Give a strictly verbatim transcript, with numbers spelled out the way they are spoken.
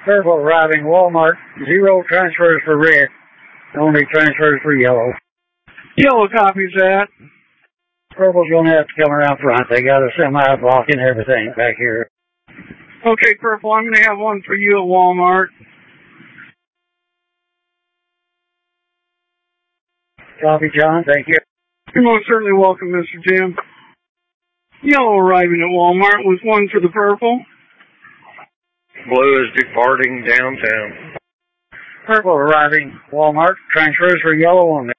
Purple arriving Walmart. Zero transfers for red. Only transfers for yellow. Yellow copies that. Purple's going to have to come around front. They got a semi blocking everything back here. Okay, Purple, I'm going to have one for you at Walmart. Copy, John. Thank you. You're most certainly welcome, Mister Jim. Yellow arriving at Walmart with one for the Purple. Blue is departing downtown. Purple arriving Walmart. Transfers for yellow only.